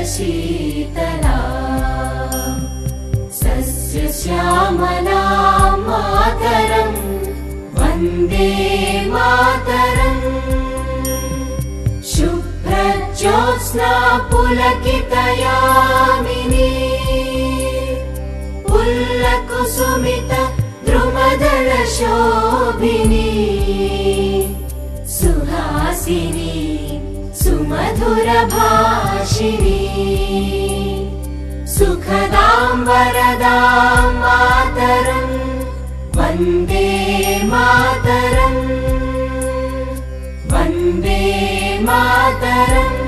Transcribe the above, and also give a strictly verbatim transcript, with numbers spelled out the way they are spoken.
शीतला सस्यश्यामला मातरं वन्दे मातरम् शुभ्रज्योत्स्ना पुलकितयामिनी पुल्लकुसुमित द्रुमदलशोभिनी सुहासिनी सुमधुरभाषिणी सुखदां वरदां मातरं वन्दे मातरम् वन्दे मातरम्।